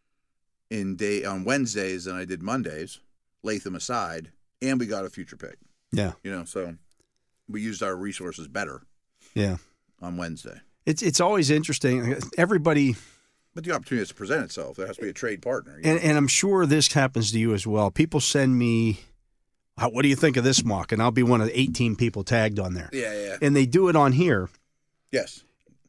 on Wednesdays than I did Mondays, Latham aside, and we got a future pick. Yeah. So we used our resources better. Yeah. On Wednesday. It's always interesting. Everybody. But the opportunity has to present itself. There has to be a trade partner. And I'm sure this happens to you as well. People send me, what do you think of this mock? And I'll be one of the 18 people tagged on there. Yeah. And they do it on here. Yes.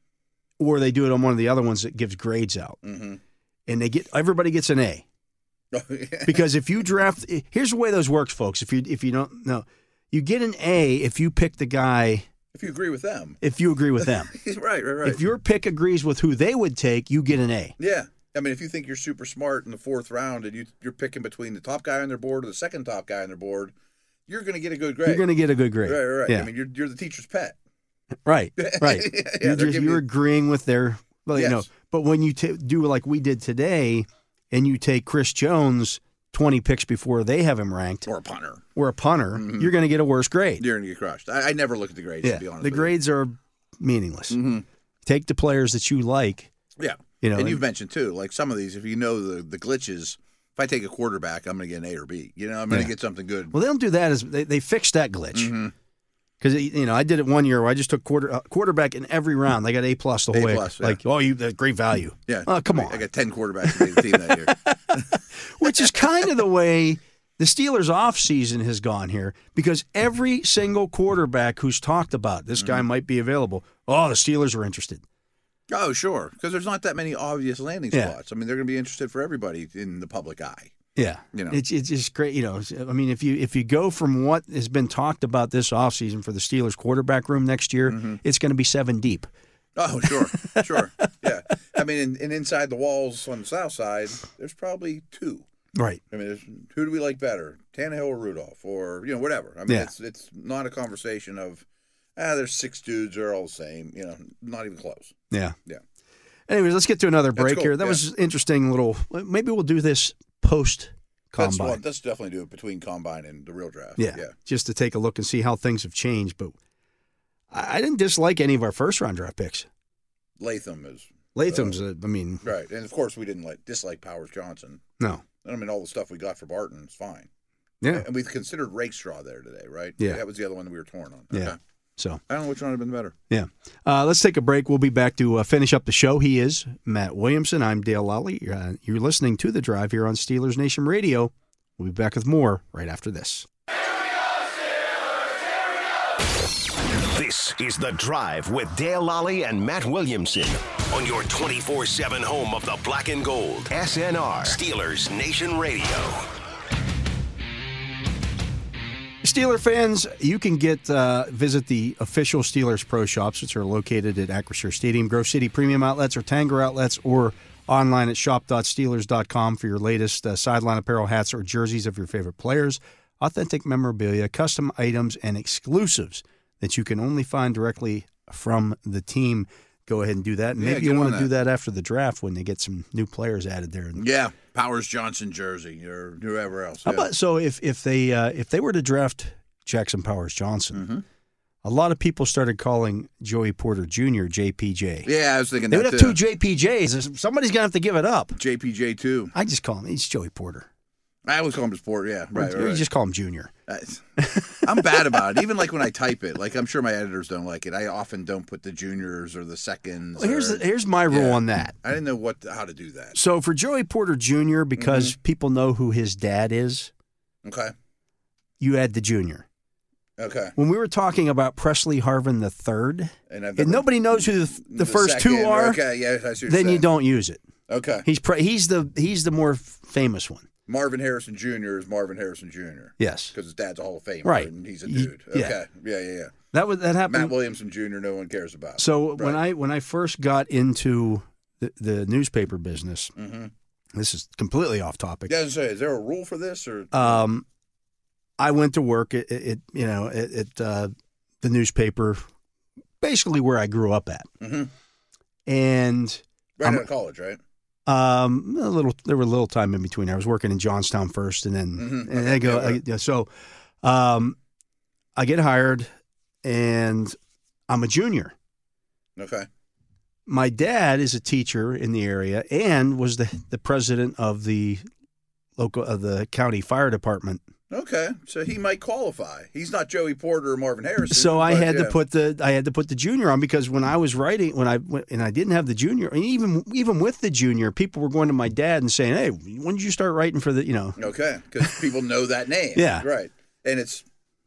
Or they do it on one of the other ones that gives grades out. Mm-hmm. And everybody gets an A. Because if you draft, here's the way those works, folks. If you don't know, you get an A if you pick the guy. If you agree with them. If you agree with them. Right. If your pick agrees with who they would take, you get an A. Yeah. If you think you're super smart in the 4th round and you're picking between the top guy on their board or the second top guy on their board, you're going to get a good grade. You're going to get a good grade. Right. Yeah. You're the teacher's pet. Right. Yeah, you're agreeing with their, yes. But when you do like we did today and you take Chris Jones 20 picks before they have him ranked. Or a punter. Mm-hmm. You're going to get a worse grade. You're going to get crushed. I never look at the grades, to be honest the grades are meaningless. Mm-hmm. Take the players that you like. Yeah. And you've mentioned, too, like some of these, if you know the glitches, if I take a quarterback, I'm going to get an A or B. I'm going to get something good. Well, they don't do that. They fixed that glitch. Mm-hmm. Because, I did it one year where I just took quarterback in every round. They got A+ the whole way. Yeah. That's great value. Yeah. Come on. I got 10 quarterbacks to make the team that year. Which is kind of the way the Steelers' offseason has gone here, because every single quarterback who's talked about, this guy might be available, the Steelers are interested. Oh, sure. Because there's not that many obvious landing spots. They're going to be interested for everybody in the public eye. Yeah, it's just great. If you go from what has been talked about this offseason for the Steelers quarterback room next year, it's going to be 7 deep. Oh, sure. Yeah. And inside the walls on the south side, there's probably 2. Right. Who do we like better, Tannehill or Rudolph, or whatever. It's not a conversation of there's 6 dudes, they're all the same. Not even close. Yeah. Yeah. Anyways, let's get to another break cool. here. That was interesting little. Maybe we'll do this post-combine. Let's definitely do it between combine and the real draft. Yeah, just to take a look and see how things have changed. But I didn't dislike any of our first-round draft picks. Latham's, right, and of course we didn't dislike Powers Johnson. No, all the stuff we got for Barton is fine. Yeah, and we've considered Rakestraw there today, right? Yeah, that was the other one that we were torn on. Yeah. Okay. So I don't know which one would have been better. Yeah. Let's take a break. We'll be back to finish up the show. He is Matt Williamson. I'm Dale Lally. You're listening to The Drive here on Steelers Nation Radio. We'll be back with more right after this. This is The Drive with Dale Lally and Matt Williamson on your 24/7 home of the black and gold. SNR, Steelers Nation Radio. Steeler fans, you can visit the official Steelers Pro Shops, which are located at Acrisure Stadium, Grove City Premium Outlets, or Tanger Outlets, or Online at shop.steelers.com for your latest sideline apparel, hats, or jerseys of your favorite players, authentic memorabilia, custom items, and exclusives that you can only find directly from the team. Go ahead and do that. And maybe you want to do that after the draft when they get some new players added there. Yeah, Powers Johnson jersey or whoever else. How about, so if they were to draft Jackson Powers Johnson, a lot of people started calling Joey Porter Jr. JPJ. Yeah, I was thinking they that would have two JPJs. Somebody's gonna have to give it up. JPJ too. I just call him. He's Joey Porter. I always call him Porter. Yeah, right. You just call him Junior. I'm bad about it. Even like when I type it, like I'm sure my editors don't like it. I often don't put the juniors or the seconds. Well, here's my rule on that. I didn't know how to do that. So for Joey Porter Jr., because people know who his dad is, okay, you add the junior. Okay. When we were talking about Presley Harvin III, and nobody knows who the first second, two are, okay, yeah, I see what then you're you don't use it. Okay. He's the more famous one. Marvin Harrison Jr. is Marvin Harrison Jr. Yes. Because his dad's a Hall of Famer, right? And he's a dude. Yeah. Okay. Yeah. That happened. Matt Williamson Jr. No one cares about. So when I first got into the newspaper business, this is completely off topic. Yeah, I was gonna say, is there a rule for this or? I went to work at the newspaper, basically where I grew up at, and right out of college, right? There were a little time in between. I was working in Johnstown first, and then and I go. So, I get hired, and I'm a junior. Okay. My dad is a teacher in the area and was the president of the county fire department. Okay, so he might qualify. He's not Joey Porter or Marvin Harrison. So I had to put the junior on, because when I was writing, and I didn't have the junior, and even with the junior, people were going to my dad and saying, "Hey, when did you start writing for the?" Okay, because people know that name. Yeah, right. And it's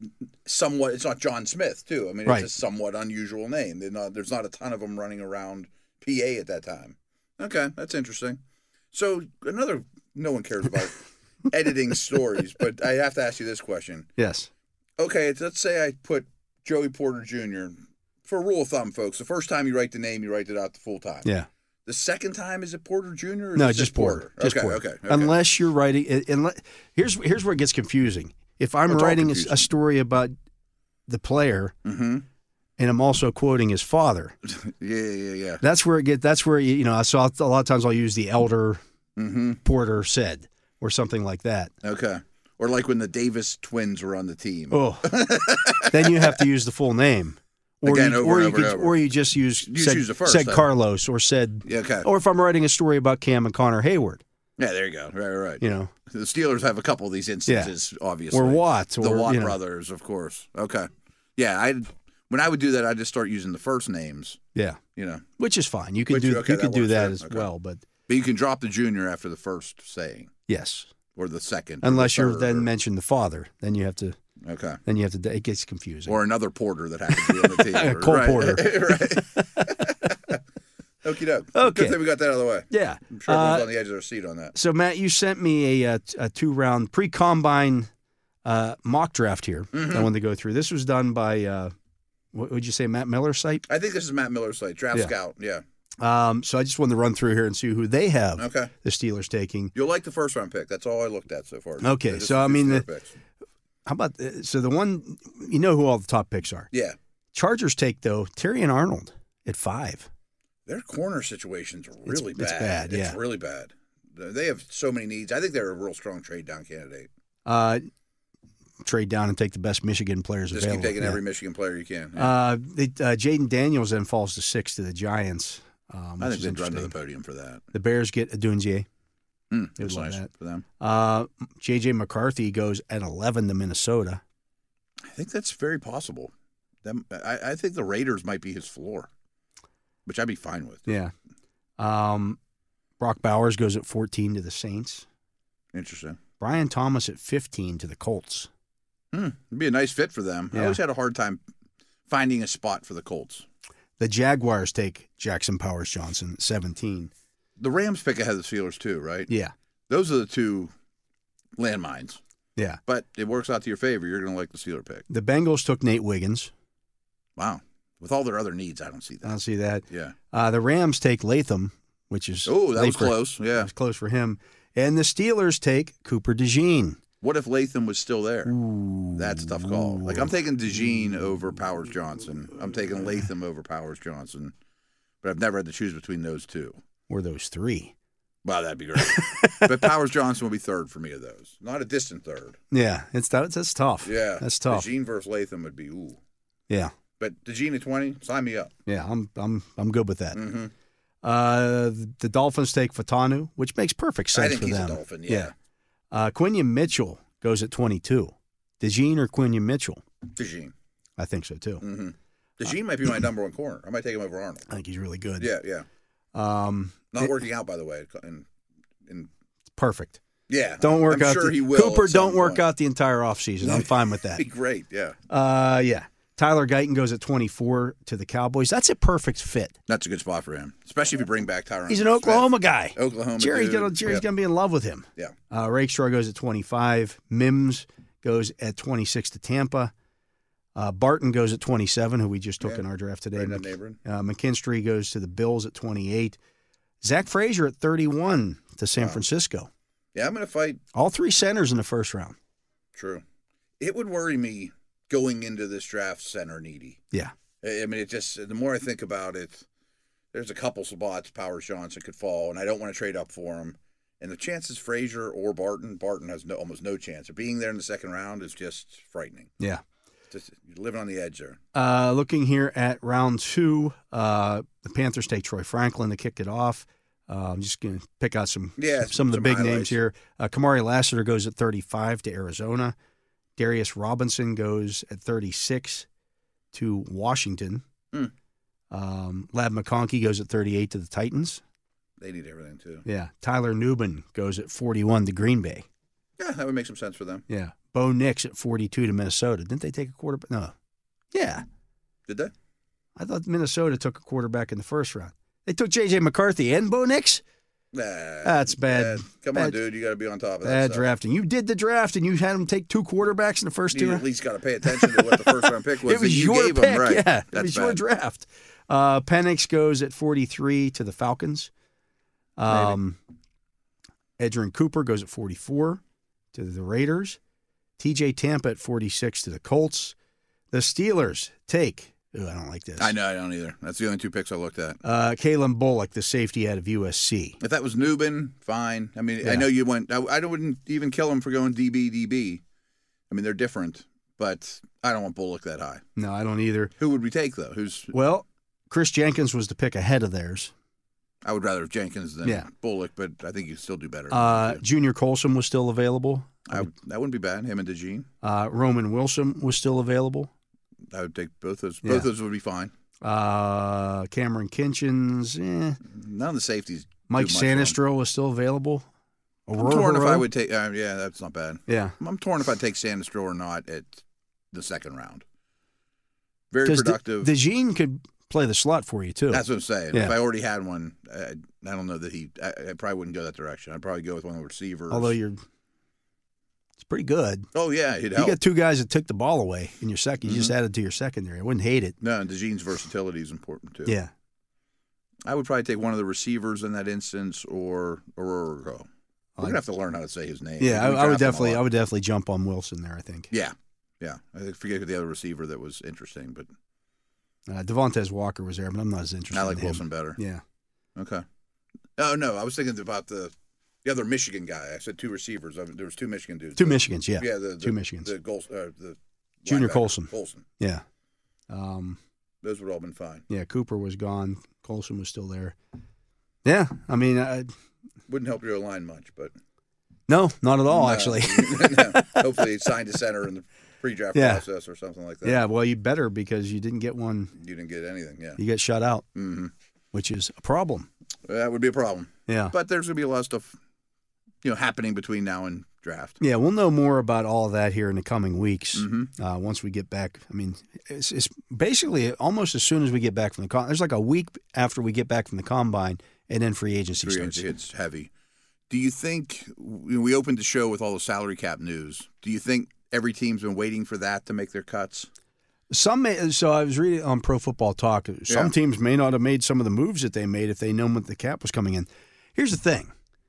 not John Smith too. I mean, it's a somewhat unusual name. There's not a ton of them running around PA at that time. Okay, that's interesting. So no one cares about editing stories, but I have to ask you this question. Yes. Okay, let's say I put Joey Porter Jr. For a rule of thumb, folks. The first time you write the name, you write it out the full time. Yeah. The second time, is it Porter Jr. Or no, just Porter. Just Porter. Okay. Unless you're writing, here's where it gets confusing. If I'm writing a story about the player, and I'm also quoting his father, yeah, that's where I saw a lot of times I'll use the elder Porter said, or something like that. Okay. Or like when the Davis twins were on the team. Oh, then you have to use the full name. Or you just use the first, said Carlos, or said, or if I'm writing a story about Cam and Connor Hayward. Yeah, there you go. Right. The Steelers have a couple of these instances, obviously. Or Watt. The Watt brothers, of course. Okay. Yeah, when I would do that, I'd just start using the first names. Yeah. Which is fine. You can do that as well, but you can drop the junior after the first saying. Yes. Or the second. Unless you then mention the father, then you have to. Okay. Then you have to. It gets confusing. Or another Porter that happens to be on the team. Cole Porter. Right. Okie doke. Okay. Good thing we got that out of the way. Yeah. I'm sure everyone's on the edge of their seat on that. So, Matt, you sent me a 2-round pre-combine mock draft here. I wanted to go through. This was done by, what would you say, Matt Miller's site? I think this is Matt Miller's site, Draft Scout. Yeah. So I just wanted to run through here and see who they have. Okay. The Steelers taking. You'll like the first round pick. That's all I looked at so far. Okay. So I mean, how about the one? You know who all the top picks are. Yeah. Chargers take though Terry and Arnold at 5. Their corner situation's really bad. It's bad. Yeah. It's really bad. They have so many needs. I think they're a real strong trade down candidate. Trade down and take the best Michigan players available. Just keep taking every Michigan player you can. Yeah. Jaden Daniels then falls to 6 to the Giants. I think they'd run to the podium for that. The Bears get Adunze. It was nice for them. J.J. McCarthy goes at 11 to Minnesota. I think that's very possible. I think the Raiders might be his floor, which I'd be fine with. Yeah. Brock Bowers goes at 14 to the Saints. Interesting. Brian Thomas at 15 to the Colts. It'd be a nice fit for them. Yeah. I always had a hard time finding a spot for the Colts. The Jaguars take Jackson Powers Johnson at 17. The Rams pick ahead of the Steelers too, right? Yeah. Those are the two landmines. Yeah. But it works out to your favor. You're going to like the Steeler pick. The Bengals took Nate Wiggins. Wow. With all their other needs, I don't see that. I don't see that. Yeah. The Rams take Latham, which is Oh, that late was for- close. Yeah. It was close for him. And the Steelers take Cooper DeJean. What if Latham was still there? Ooh. That's a tough call. Like, I'm taking DeJean over Powers Johnson. I'm taking Latham over Powers Johnson. But I've never had to choose between those two. Or those three. Wow, that'd be great. But Powers Johnson will be third for me of those. Not a distant third. Yeah, that's tough. Yeah. That's tough. DeJean versus Latham would be, ooh. Yeah. But DeJean at 20, sign me up. Yeah, I'm good with that. Mm-hmm. The Dolphins take Fatanu, which makes perfect sense I think for he's them. a Dolphin, yeah. Quinion Mitchell goes at 22. DeJean or Quinion Mitchell? DeJean. I think so too. Mm-hmm. DeJean might be my number one corner. I might take him over Arnold. I think he's really good. Yeah. Not working out, by the way. Perfect. Yeah. Don't work I'm out. sure he will. Cooper, at some don't work point. out the entire offseason. I'm fine with that. Be great, yeah. Yeah. Tyler Guyton goes at 24 to the Cowboys. That's a perfect fit. That's a good spot for him, especially if you bring back Tyron. He's an Smith. Oklahoma guy. Oklahoma Jerry's dude. gonna Yep. be in love with him. Yeah. Rakestraw goes at 25. Mims goes at 26 to Tampa. Barton goes at 27, who we just took in our draft today. Right in that neighborhood. McKinstry goes to the Bills at 28. Zach Frazier at 31 to San Francisco. Yeah, I'm going to fight. All three centers in the first round. True. It would worry me going into this draft center needy. Yeah. I mean, it just, the more I think about it, there's a couple spots Powers Johnson could fall, and I don't want to trade up for him. And the chances Frazier or Barton has almost no chance. Of being there in the second round is just frightening. Yeah. Just you're living on the edge there. Looking here at round 2, the Panthers take Troy Franklin to kick it off. I'm just going to pick out some of the some big highlights. names here. Kamari Lassiter goes at 35 to Arizona. Darius Robinson goes at 36 to Washington. Lab McConkey goes at 38 to the Titans. They need everything, too. Yeah. Tyler Newman goes at 41 to Green Bay. Yeah, that would make some sense for them. Yeah. Bo Nix at 42 to Minnesota. Didn't they take a quarterback? No. Yeah. Did they? I thought Minnesota took a quarterback in the first round. They took J.J. McCarthy and Bo Nix? Nah. That's bad. Come Bad- on, dude. You got to be on top of that Bad stuff. drafting. You did the draft, and you had them take 2 quarterbacks in the first 2 You at rounds. least got to pay attention to what the first round pick was. It was that you your gave pick, them, right? yeah. It That's was your bad. draft. Penix goes at 43 to the Falcons. Edgerrin Cooper goes at 44 to the Raiders. TJ Tampa at 46 to the Colts. The Steelers take, I don't like this. I know, I don't either. That's the only 2 picks I looked at. Kalen Bullock, the safety out of USC. If that was Newbin, fine. I mean, Yeah. I know you went. I wouldn't even kill him for going DB. I mean, they're different, but I don't want Bullock that high. No, I don't either. Who would we take though? Well, Chris Jenkins was the pick ahead of theirs. I would rather have Jenkins than Yeah. Bullock, but I think you still do better. Junior Colson was still available. That wouldn't be bad. Him and DeJean. Roman Wilson was still available. I would take both those. Yeah. Both those would be fine. Cameron Kinchins, None of the safeties. Mike do much for 'em. Sanistro was still available. I'm torn if I Aurora. would take. Yeah, that's not bad. Yeah, I'm torn if I'd take Sanistro or not at the second round. Very because productive. DeJean could play the slot for you too. That's what I'm saying. Yeah. If I already had one, I don't know that I probably wouldn't go that direction. I'd probably go with one of the receivers. Although it's pretty good. Oh yeah, he'd You help. got 2 guys that took the ball away in your second. You just added to your secondary. I wouldn't hate it. No, and DeJean's versatility is important too. Yeah. I would probably take one of the receivers in that instance, or Aurora. We're gonna have to learn how to say his name. Yeah, We I would draft him a lot. definitely jump on Wilson there. I think. Yeah. I forget the other receiver that was interesting, but Devontae Walker was there, but I'm not as interested. I like in him. Wilson better. Yeah. Okay. Oh no, I was thinking about the other Michigan guy. I said 2 receivers. There was 2 Michigan dudes. 2 Michigans. Yeah. Yeah, the 2 Michigans. The goals. The Junior linebacker, Colson. Yeah. Those would all been fine. Yeah. Cooper was gone. Colson was still there. Yeah. I mean, Wouldn't help your line much, but no, not at all. No. Actually. No. Hopefully, he signed a center in the pre-draft Yeah. process or something like that. Yeah. Well, you better because you didn't get one. You didn't get anything. Yeah. You get shut out, Mm-hmm. which is a problem. That would be a problem. Yeah. But there's going to be a lot of stuff, happening between now and draft. Yeah, we'll know more about all of that here in the coming weeks. Mm-hmm. Once we get back. I mean, it's basically almost as soon as we get back from the combine. There's like a week after we get back from the combine, and then free agency Free starts. agency hits heavy. Do you think we opened the show with all the salary cap news? Do you think every team's been waiting for that to make their cuts? So I was reading on Pro Football Talk. Some teams may not have made some of the moves that they made if they known what the cap was coming in. Here's the thing.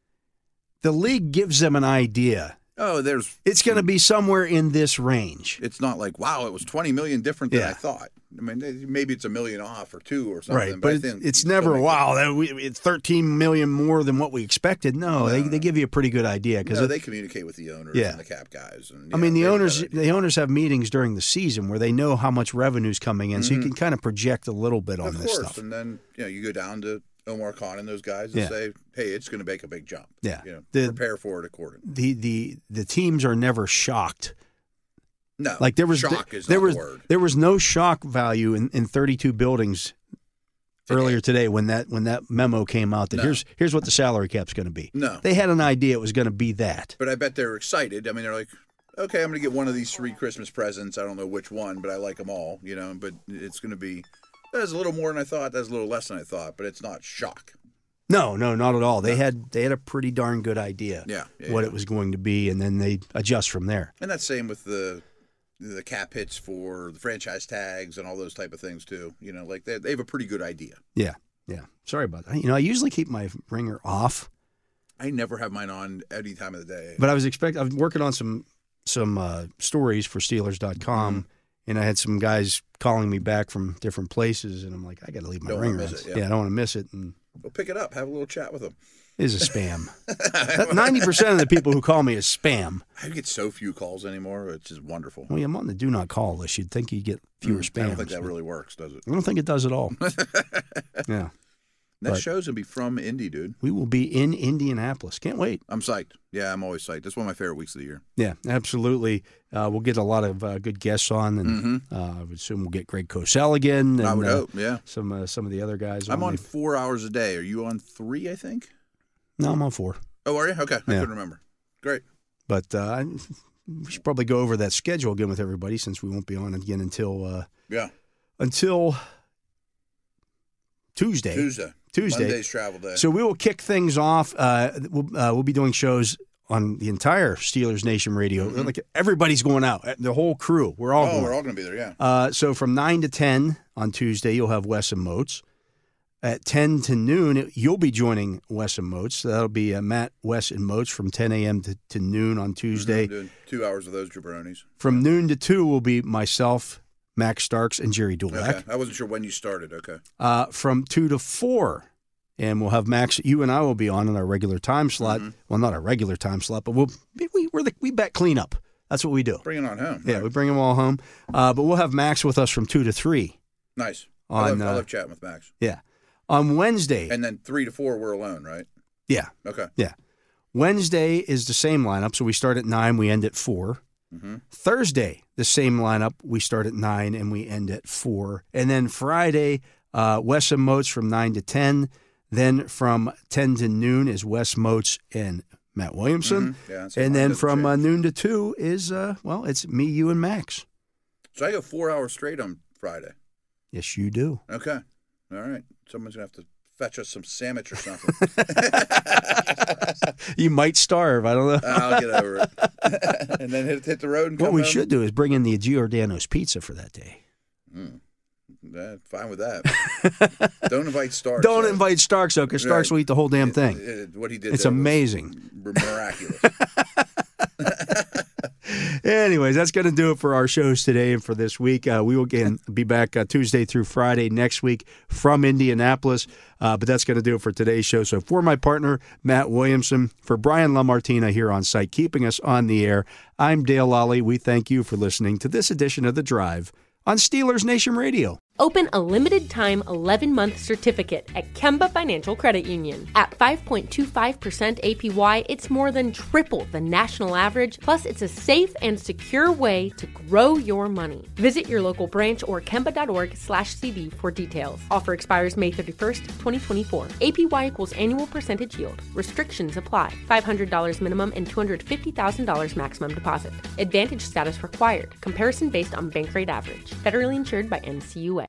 The league gives them an idea. Oh, it's going to be somewhere in this range. It's not like, wow, it was $20 million different than I thought. I mean, maybe it's $1 million off or $2 million or something. Right, but it's never, it's $13 million more than what we expected. No, they give you a pretty good idea. They communicate with the owners and the cap guys. And, I mean, the owners have meetings during the season where they know how much revenue's coming in, so you can kind of project a little bit on this stuff. And then you go down to Omar Khan and those guys and say, hey, it's going to make a big jump. Yeah. Prepare for it accordingly. The teams are never shocked. No. Like there was the word. There was no shock value in 32 buildings earlier today when that memo came out that here's what the salary cap's going to be. No. They had an idea it was going to be that. But I bet they're excited. I mean, they're like, okay, I'm going to get one of these 3 Christmas presents. I don't know which one, but I like them all, but it's going to be that's a little more than I thought. That's a little less than I thought, but it's not shock. No, not at all. They had a pretty darn good idea what it was going to be, and then they adjust from there. And that's same with the cap hits for the franchise tags and all those type of things too. Like they have a pretty good idea. Yeah. Sorry about that. I usually keep my ringer off. I never have mine on any time of the day. But I'm working on some stories for Steelers.com. And I had some guys calling me back from different places, and I'm like, I got to leave my ringer on. I don't want to miss it. And well, pick it up. Have a little chat with them. It is a spam. 90% of the people who call me is spam. I get so few calls anymore. It's just wonderful. Well, I'm on the do not call list. You'd think you'd get fewer spams. I don't think that really works, does it? I don't think it does at all. Yeah. Next show's going to be from Indy, dude. We will be in Indianapolis. Can't wait. I'm psyched. Yeah, I'm always psyched. That's one of my favorite weeks of the year. Yeah, absolutely. We'll get a lot of good guests on, and I would assume we'll get Greg Cosell again. And, I would hope, yeah. Some of the other guys. I'm on 4 hours a day. Are you on 3, I think? No, I'm on 4. Oh, are you? Okay. I couldn't remember. Great. But we should probably go over that schedule again with everybody since we won't be on again until Tuesday. Monday's travel day. So we will kick things off. We'll be doing shows on the entire Steelers Nation Radio. Like everybody's going out. The whole crew. We're all going. We're all going to be there, yeah. So from 9 to 10 on Tuesday, you'll have Wes and Moats. At 10 to noon, you'll be joining Wes and Moats. So that'll be Matt, Wes, and Moats from 10 a.m. to noon on Tuesday. Doing 2 hours of those jabronis. From noon to 2 will be myself, Max Starks, and Jerry Dulac. Okay. I wasn't sure when you started. Okay. From 2 to 4, and we'll have Max. You and I will be on our regular time slot. Well, not our regular time slot, but we bet cleanup. That's what we do. Bring it on home. Yeah, we bring them all home. But we'll have Max with us from 2 to 3. Nice. I love chatting with Max. Yeah. On Wednesday. And then 3 to 4, we're alone, right? Yeah. Okay. Yeah. Wednesday is the same lineup, so we start at 9, we end at 4. Thursday, the same lineup, we start at 9 and we end at 4. And then Friday, Wes and Moats from 9 to 10. Then from 10 to noon is Wes Moats and Matt Williamson. Yeah, and then from noon to 2 is, it's me, you, and Max. So I go 4 hours straight on Friday. Yes, you do. Okay. All right. Someone's going to have to fetch us some sandwich or something. You might starve. I don't know. I'll get over it. And then hit the road and come What we home. should do is bring in the Giordano's pizza for that day. Yeah, fine with that. Don't invite Starks. Don't invite Starks, though, because Starks will eat the whole damn thing. What he did It's amazing. Miraculous. Anyways, that's going to do it for our shows today and for this week. We will again be back Tuesday through Friday next week from Indianapolis. But that's going to do it for today's show. So for my partner, Matt Williamson, for Brian LaMartina here on site, keeping us on the air, I'm Dale Lally. We thank you for listening to this edition of The Drive on Steelers Nation Radio. Open a limited-time 11-month certificate at Kemba Financial Credit Union. At 5.25% APY, it's more than triple the national average, plus it's a safe and secure way to grow your money. Visit your local branch or kemba.org/CD for details. Offer expires May 31st, 2024. APY equals annual percentage yield. Restrictions apply. $500 minimum and $250,000 maximum deposit. Advantage status required. Comparison based on bank rate average. Federally insured by NCUA.